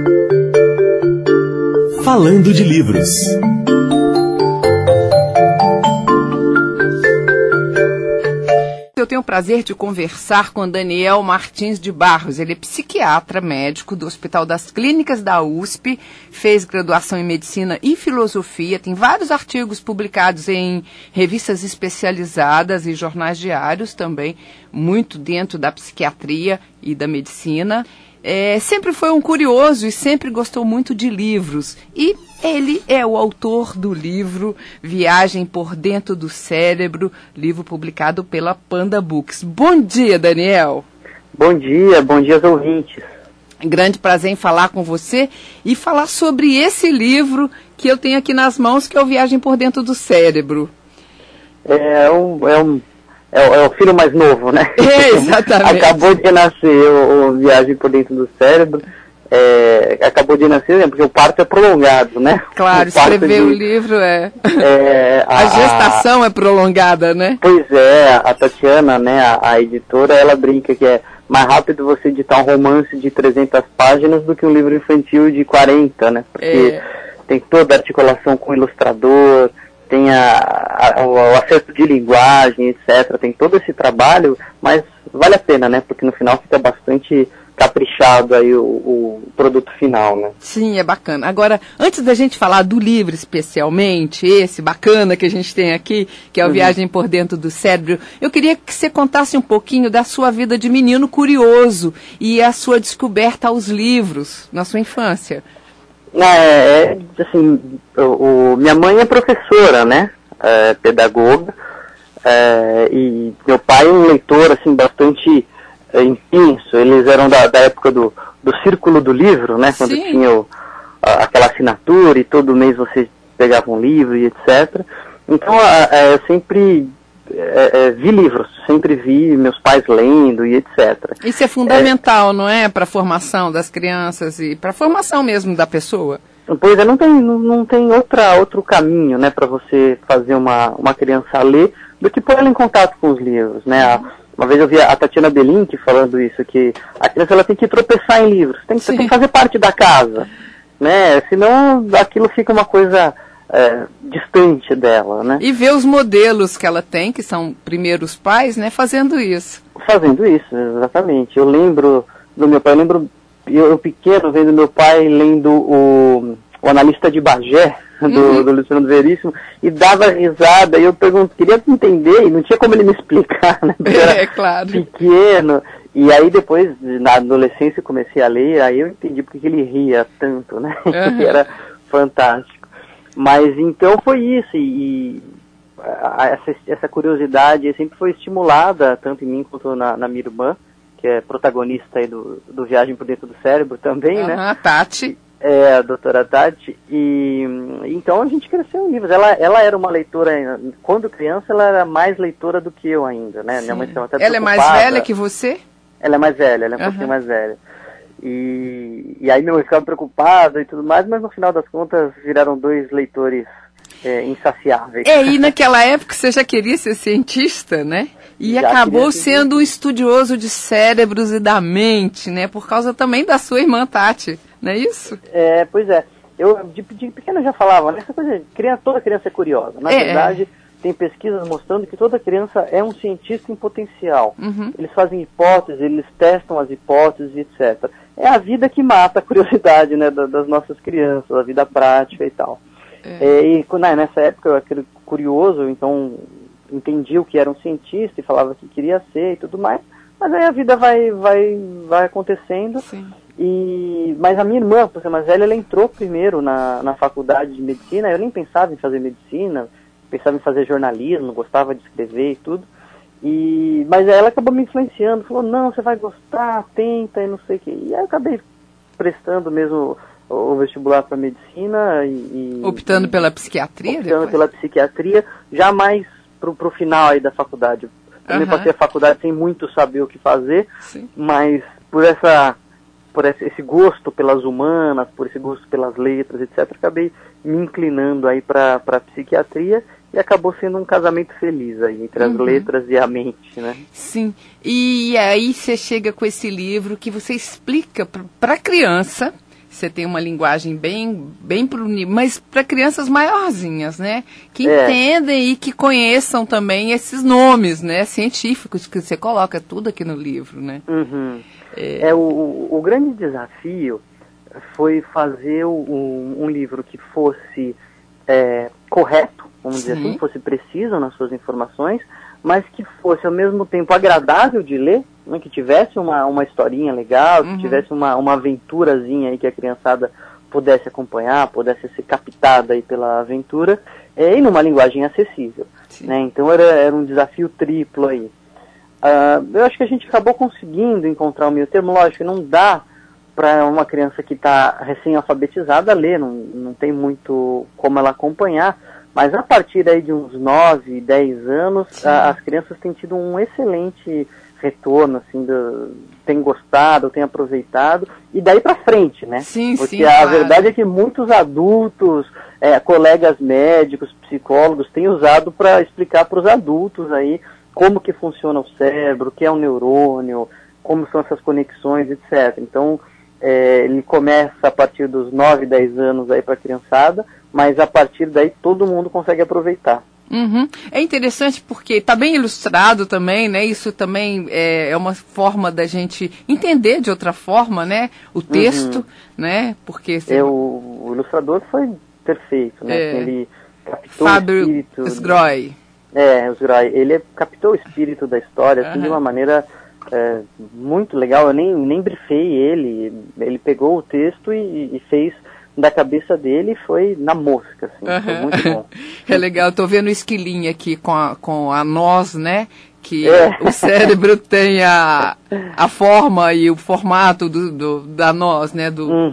Falando de livros. Eu tenho o prazer de conversar com Daniel Martins de Barros. Ele é psiquiatra médico do Hospital das Clínicas da USP, fez graduação em Medicina e Filosofia, tem vários artigos publicados em revistas especializadas e jornais diários também, muito dentro da psiquiatria e da medicina. Sempre foi um curioso e sempre gostou muito de livros. E ele é o autor do livro Viagem por Dentro do Cérebro, livro publicado pela Panda Books. Bom dia, Daniel. Bom dia aos ouvintes. Grande prazer em falar com você e falar sobre esse livro que eu tenho aqui nas mãos, que é o Viagem por Dentro do Cérebro. É o filho mais novo, né? Exatamente. Acabou de nascer o Viagem por Dentro do Cérebro. Acabou de nascer, porque o parto é prolongado, né? Claro, escrever o livro a gestação é prolongada, né? Pois é, a Tatiana, né, a editora, ela brinca que é mais rápido você editar um romance de 300 páginas do que um livro infantil de 40, né? Porque tem toda a articulação com o ilustrador, tem o acerto de linguagem, etc. Tem todo esse trabalho, mas vale a pena, né? Porque no final fica bastante caprichado aí o produto final, né? Sim, é bacana. Agora, antes da gente falar do livro especialmente, esse bacana que a gente tem aqui, que é o Viagem por Dentro do Cérebro, eu queria que você contasse um pouquinho da sua vida de menino curioso e a sua descoberta aos livros na sua infância. Assim, minha mãe é professora, né? Pedagoga, e meu pai é um leitor, assim, bastante intenso. Eles eram da época do Círculo do Livro, né? Quando tinha aquela assinatura e todo mês você pegava um livro e etc. Então, eu sempre vi livros, sempre vi meus pais lendo e etc. Isso é fundamental, não é? Para a formação das crianças e para a formação mesmo da pessoa. Pois é, não tem outro caminho, né, para você fazer uma criança ler do que pôr ela em contato com os livros, né? Uma vez eu vi a Tatiana Belink falando isso, que a criança ela tem que tropeçar em livros, tem que fazer parte da casa, né? Senão aquilo fica uma coisa distante dela, né? E ver os modelos que ela tem, que são primeiros pais, né, fazendo isso. Fazendo isso, exatamente. Eu lembro do meu pai, eu pequeno vendo meu pai lendo o Analista de Bagé, do Luciano Veríssimo, e dava risada, e eu queria entender, e não tinha como ele me explicar, né? Porque era claro. Pequeno. E aí depois, na adolescência, eu comecei a ler, aí eu entendi porque que ele ria tanto, né? Que era fantástico. Mas então foi isso, e essa curiosidade sempre foi estimulada, tanto em mim quanto na minha irmã, que é protagonista aí do Viagem por Dentro do Cérebro também, né? Tati. A doutora Tati. E então a gente cresceu em livros. Ela era uma leitora, quando criança, ela era mais leitora do que eu ainda, né? Minha mãe estava até preocupada. Ela é mais velha que você? Ela é mais velha, ela é um pouquinho mais velha. E aí minha mãe ficava preocupada e tudo mais, mas no final das contas viraram dois leitores insaciáveis. E naquela época você já queria ser cientista, né? E já acabou sendo um estudioso de cérebros e da mente, né? Por causa também da sua irmã Tati, não é isso? Pois é. Eu de pequeno já falava, né? Essa coisa, toda criança é curiosa. Na verdade, tem pesquisas mostrando que toda criança é um cientista em potencial. Eles fazem hipóteses, eles testam as hipóteses, etc. É a vida que mata a curiosidade, né, das nossas crianças, a vida prática e tal. E nessa época eu era curioso, então entendi o que era um cientista e falava que queria ser e tudo mais, mas aí a vida vai acontecendo. Sim. Mas a minha irmã, por ser mais velha, ela entrou primeiro na faculdade de medicina. Eu nem pensava em fazer medicina, pensava em fazer jornalismo, gostava de escrever e tudo. Mas ela acabou me influenciando, falou, não, você vai gostar, tenta e não sei o quê. E aí eu acabei prestando mesmo o vestibular para medicina optando pela psiquiatria? Optando pela psiquiatria, já mais pro final aí da faculdade. Também passei a faculdade sem muito saber o que fazer, mas por esse gosto pelas humanas, por esse gosto pelas letras, etc., acabei me inclinando aí para psiquiatria e acabou sendo um casamento feliz aí, entre as letras e a mente, né? Sim, e aí você chega com esse livro que você explica para a criança Você tem uma linguagem bem mas para crianças maiorzinhas, né? Que entendem e que conheçam também esses nomes, né? Científicos que você coloca tudo aqui no livro, né? Uhum. O grande desafio foi fazer um livro que fosse correto, vamos dizer assim, fosse preciso nas suas informações, mas que fosse ao mesmo tempo agradável de ler, né, que tivesse uma historinha legal, que tivesse uma aventurazinha aí que a criançada pudesse acompanhar, pudesse ser captada aí pela aventura, e numa linguagem acessível. Né? Então era um desafio triplo aí. Eu acho que a gente acabou conseguindo encontrar o meio termo. Lógico, não dá para uma criança que está recém-alfabetizada ler, não tem muito como ela acompanhar, mas a partir aí de uns 9, 10 anos, as crianças têm tido um excelente retorno, assim, têm gostado, têm aproveitado, e daí para frente, né? Porque a verdade é que muitos adultos, colegas médicos, psicólogos, têm usado para explicar para os adultos aí como que funciona o cérebro, o que é um neurônio, como são essas conexões, etc. Então, ele começa a partir dos 9, 10 anos aí para a criançada, mas a partir daí todo mundo consegue aproveitar. Uhum. É interessante porque está bem ilustrado também, né? Isso também é uma forma da gente entender de outra forma, né? O texto, né? Porque o ilustrador foi perfeito, né? Ele captou Fábio o espírito. Sgroy. O Sgroy. Ele captou o espírito da história assim, de uma maneira muito legal. Eu nem brifei ele. Ele pegou o texto e fez da cabeça dele, foi na mosca, assim, foi muito bom. É legal, eu tô vendo o esquilinho aqui com a noz, né, que o cérebro tem a forma e o formato da noz, né,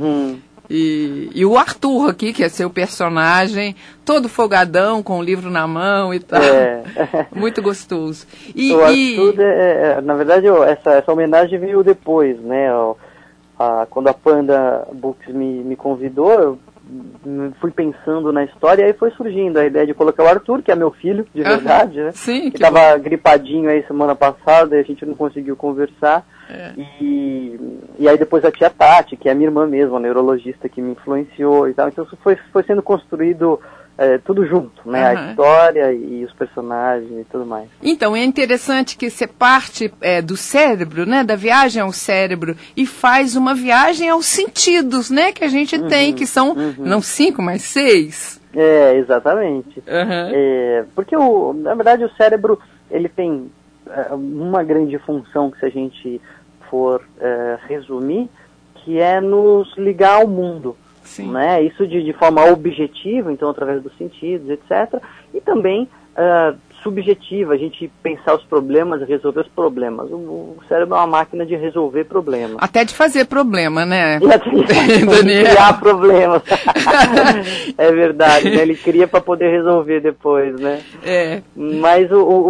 e o Arthur aqui, que é seu personagem, todo folgadão, com o livro na mão e tal, muito gostoso. O Arthur, na verdade, essa homenagem veio depois, né, quando a Panda Books me convidou, eu fui pensando na história e aí foi surgindo a ideia de colocar o Arthur, que é meu filho, de verdade, né? Sim, que estava gripadinho aí semana passada e a gente não conseguiu conversar. E aí depois a tia Tati, que é a minha irmã mesmo, a neurologista que me influenciou e tal. Então isso foi sendo construído tudo junto, né? A história e os personagens e tudo mais. Então, é interessante que você parte do cérebro, né? Da viagem ao cérebro e faz uma viagem aos sentidos, né? Que a gente tem, que são, não 5, mas 6. Exatamente. Porque, na verdade, o cérebro, ele tem uma grande função que se a gente for resumir, que é nos ligar ao mundo. Né? Isso de forma objetiva, então através dos sentidos, etc. E também subjetiva, a gente pensar os problemas, resolver os problemas. O cérebro é uma máquina de resolver problemas. Até de fazer problema, né? De criar problemas. É verdade, né? Ele cria para poder resolver depois, né? Mas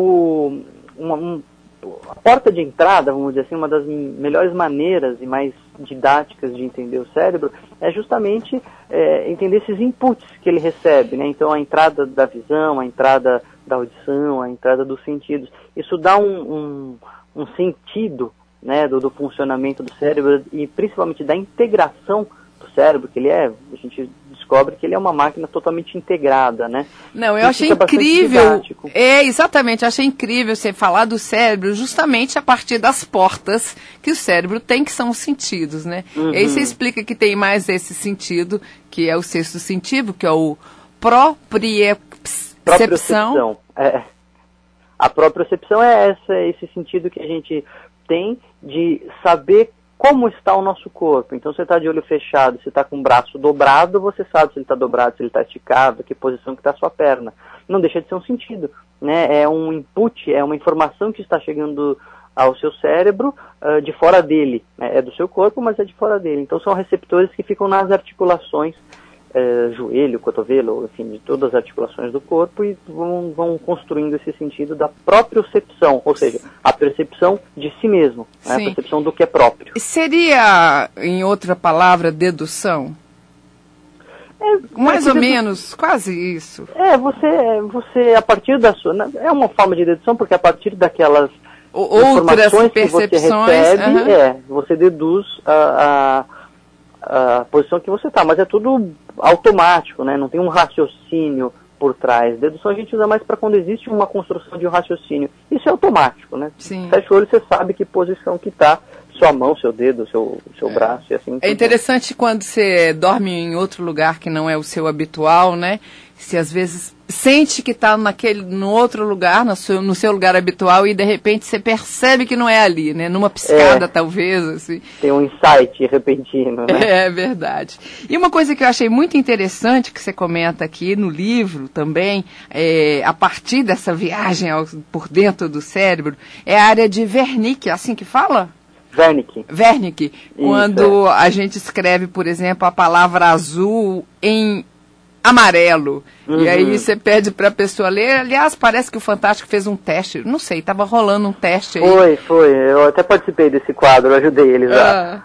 a porta de entrada, vamos dizer assim, uma das melhores maneiras e mais didáticas de entender o cérebro é justamente entender esses inputs que ele recebe, né? Então a entrada da visão, a entrada da audição, a entrada dos sentidos. Isso dá um sentido, né, do funcionamento do cérebro e principalmente da integração do cérebro, que a gente descobre que ele é uma máquina totalmente integrada, né? Não, eu achei incrível, exatamente, eu achei incrível você falar do cérebro justamente a partir das portas que o cérebro tem, que são os sentidos, né? E aí você explica que tem mais esse sentido, que é o sexto sentido, que é o propriocepção. A propriocepção é esse sentido que a gente tem de saber como está o nosso corpo. Então, você está de olho fechado, você está com o braço dobrado, você sabe se ele está dobrado, se ele está esticado, que posição que está a sua perna. Não deixa de ser um sentido, né? É um input, é uma informação que está chegando ao seu cérebro de fora dele. Né? É do seu corpo, mas é de fora dele. Então, são receptores que ficam nas articulações, joelho, cotovelo, enfim, de todas as articulações do corpo e vão construindo esse sentido da propriocepção, ou seja, a percepção de si mesmo, né? A percepção do que é próprio. Seria, em outra palavra, dedução? Mais ou menos, quase isso. Você a partir da sua... É uma forma de dedução, porque a partir daquelas outras informações percepções, que você recebe, você deduz a posição que você está, mas é tudo automático, né? Não tem um raciocínio por trás. Dedução a gente usa mais para quando existe uma construção de um raciocínio. Isso é automático, né? Sim. Fecha o olho, você sabe que posição que está, sua mão, seu dedo, seu braço e assim. É interessante quando você dorme em outro lugar que não é o seu habitual, né? Você às vezes sente que está no outro lugar, no seu lugar habitual, e de repente você percebe que não é ali, né? Numa piscada, talvez, assim. Tem um insight repentino, né? É verdade. E uma coisa que eu achei muito interessante, que você comenta aqui no livro também, a partir dessa viagem por dentro do cérebro, é a área de Wernicke, assim que fala? Wernicke. Quando a gente escreve, por exemplo, a palavra azul em amarelo. Uhum. E aí você pede para a pessoa ler. Aliás, parece que o Fantástico fez um teste. Não sei, estava rolando um teste aí. Foi. Eu até participei desse quadro, eu ajudei eles a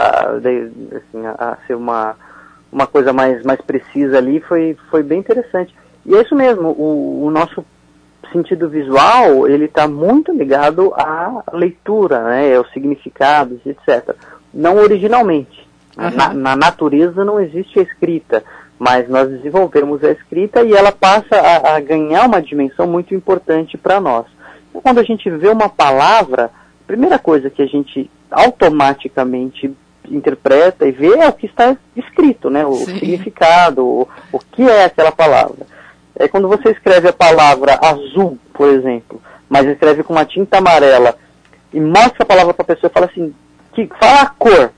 ser uma coisa mais precisa ali. Foi bem interessante. E é isso mesmo, o nosso sentido visual, ele está muito ligado à leitura, né, aos significados, etc. Não originalmente. Uhum. Na natureza não existe a escrita, mas nós desenvolvemos a escrita e ela passa a ganhar uma dimensão muito importante para nós. Então, quando a gente vê uma palavra, a primeira coisa que a gente automaticamente interpreta e vê é o que está escrito, né, o significado, o que é aquela palavra. É quando você escreve a palavra azul, por exemplo, mas escreve com uma tinta amarela e mostra a palavra para a pessoa e fala assim, fala a cor.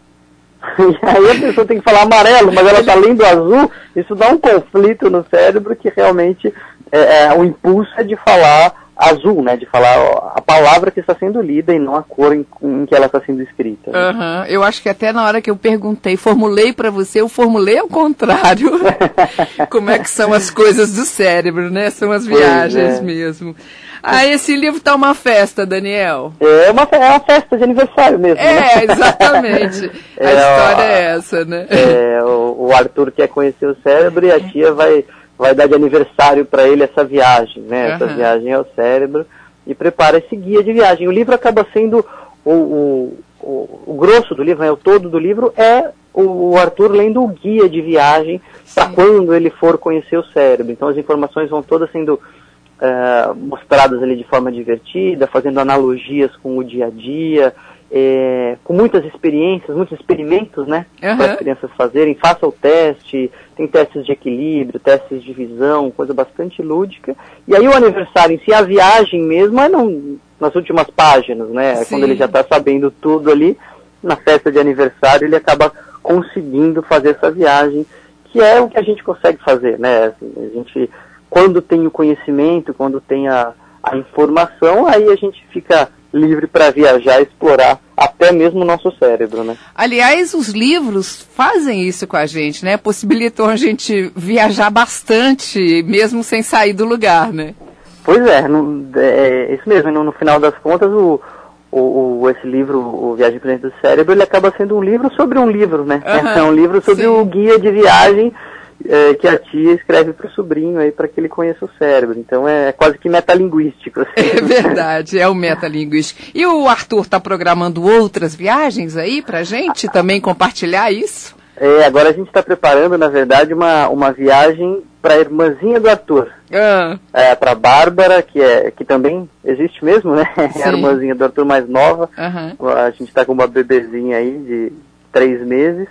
E aí a pessoa tem que falar amarelo, mas ela está lendo azul, isso dá um conflito no cérebro que realmente o impulso é de falar azul, né, de falar a palavra que está sendo lida e não a cor em que ela está sendo escrita. Né? Uhum. Eu acho que até na hora que eu formulei para você, eu formulei ao contrário. Como é que são as coisas do cérebro, né? São as viagens mesmo. Esse livro tá uma festa, Daniel. É uma festa de aniversário mesmo. Né? Exatamente. A história é essa, né? O Arthur quer conhecer o cérebro e a tia vai dar de aniversário para ele essa viagem, né? Essa viagem ao cérebro, e prepara esse guia de viagem. O livro acaba sendo o grosso do livro, né? O todo do livro é o Arthur lendo o guia de viagem para quando ele for conhecer o cérebro. Então as informações vão todas sendo mostradas ali de forma divertida, fazendo analogias com o dia a dia, com muitas experiências, muitos experimentos, né, para as crianças fazerem. Faça o teste, tem testes de equilíbrio, testes de visão, coisa bastante lúdica. E aí o aniversário em si, a viagem mesmo, nas últimas páginas, né, quando ele já está sabendo tudo ali, na festa de aniversário ele acaba conseguindo fazer essa viagem, que é o que a gente consegue fazer, né, assim, a gente, quando tem o conhecimento, quando tem a informação, aí a gente fica livre para viajar, explorar até mesmo o nosso cérebro, né? Aliás, os livros fazem isso com a gente, né? Possibilitam a gente viajar bastante, mesmo sem sair do lugar, né? Pois é isso mesmo. No final das contas, esse livro, o Viagem para Dentro do Cérebro, ele acaba sendo um livro sobre um livro, né? É um livro sobre o guia de viagem que a tia escreve para o sobrinho aí para que ele conheça o cérebro. Então é quase que metalinguístico. Assim. É verdade, é o metalinguístico. E o Arthur está programando outras viagens aí para a gente também compartilhar isso? Agora a gente está preparando, na verdade, uma viagem para a irmãzinha do Arthur. Para a Bárbara, que também existe mesmo, né? É a irmãzinha do Arthur mais nova. A gente está com uma bebezinha aí de 3 meses.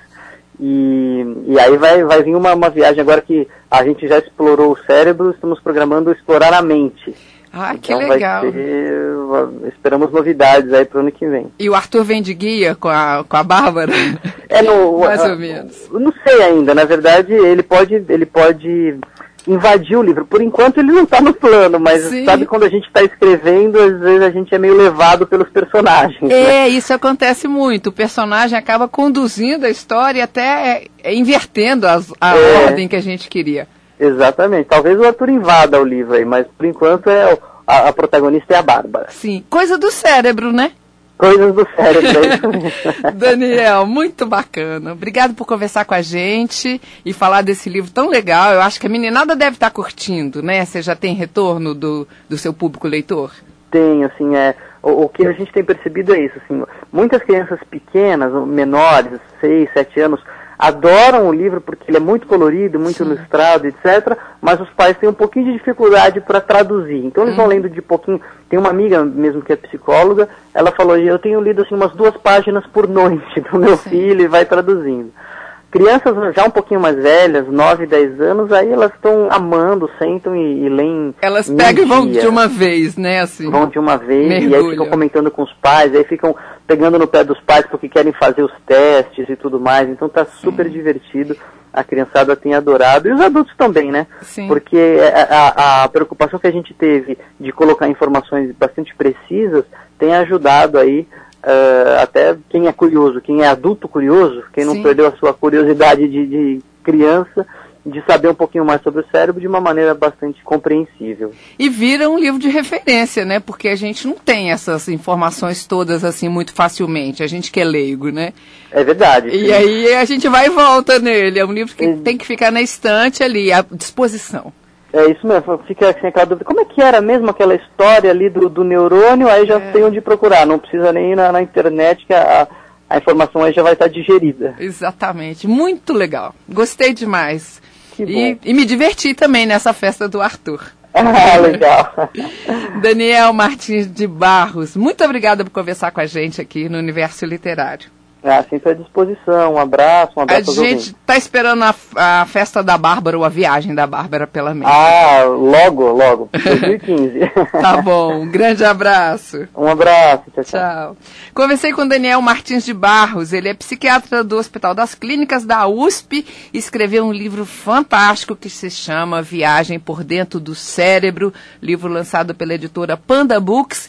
E aí vai vir uma viagem agora que a gente já explorou o cérebro, estamos programando explorar a mente. Ah, que legal. Esperamos novidades aí para o ano que vem. E o Arthur vem de guia com a Bárbara? Mais ou menos. Não sei ainda, na verdade ele pode invadir o livro. Por enquanto ele não está no plano, mas sabe quando a gente está escrevendo, às vezes a gente é meio levado pelos personagens. Né? Isso acontece muito. O personagem acaba conduzindo a história e até invertendo a ordem que a gente queria. Exatamente. Talvez o Arthur invada o livro aí, mas por enquanto a protagonista é a Bárbara. Sim, coisa do cérebro, né? Coisas do cérebro. Daniel, muito bacana. Obrigado por conversar com a gente e falar desse livro tão legal. Eu acho que a meninada deve estar curtindo, né? Você já tem retorno do seu público leitor? Tem, assim, o que a gente tem percebido é isso, assim, muitas crianças pequenas, menores, 6, 7 anos, adoram o livro porque ele é muito colorido, muito ilustrado, etc., mas os pais têm um pouquinho de dificuldade para traduzir. Então eles vão lendo de pouquinho. Tem uma amiga mesmo que é psicóloga, ela falou, eu tenho lido assim umas 2 páginas por noite do meu filho e vai traduzindo. Crianças já um pouquinho mais velhas, 9, 10 anos, aí elas estão amando, sentam e leem. Elas pegam e vão de uma vez, né? Assim, vão de uma vez, e aí ficam comentando com os pais, aí ficam pegando no pé dos pais porque querem fazer os testes e tudo mais. Então tá super divertido, a criançada tem adorado, e os adultos também, né? Sim. Porque a preocupação que a gente teve de colocar informações bastante precisas tem ajudado aí, até quem é curioso, quem é adulto curioso, quem não perdeu a sua curiosidade de criança, de saber um pouquinho mais sobre o cérebro de uma maneira bastante compreensível. E vira um livro de referência, né? Porque a gente não tem essas informações todas assim muito facilmente, a gente que é leigo, né? É verdade. E aí a gente vai e volta nele, é um livro que tem que ficar na estante ali, à disposição. É isso mesmo, fica assim aquela dúvida, como é que era mesmo aquela história ali do neurônio, aí já tem onde procurar, não precisa nem ir na internet que a informação aí já vai estar digerida. Exatamente, muito legal, gostei demais. Que bom. E me diverti também nessa festa do Arthur. Ah, legal. Daniel Martins de Barros, muito obrigada por conversar com a gente aqui no Universo Literário. Sempre à disposição. Um abraço a gente está esperando a festa da Bárbara, ou a viagem da Bárbara pela mente. Logo, 2015. Tá bom, um grande abraço. Um abraço, tchau. Conversei com Daniel Martins de Barros, ele é psiquiatra do Hospital das Clínicas da USP e escreveu um livro fantástico que se chama Viagem por Dentro do Cérebro, livro lançado pela editora Panda Books,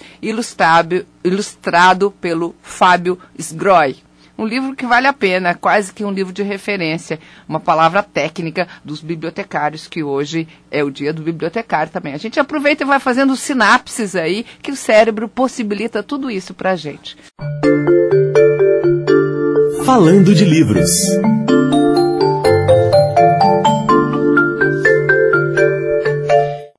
ilustrado pelo Fábio Sgroy. Um livro que vale a pena, quase que um livro de referência, uma palavra técnica dos bibliotecários, que hoje é o dia do bibliotecário também. A gente aproveita e vai fazendo sinapses aí, que o cérebro possibilita tudo isso pra gente. Falando de livros.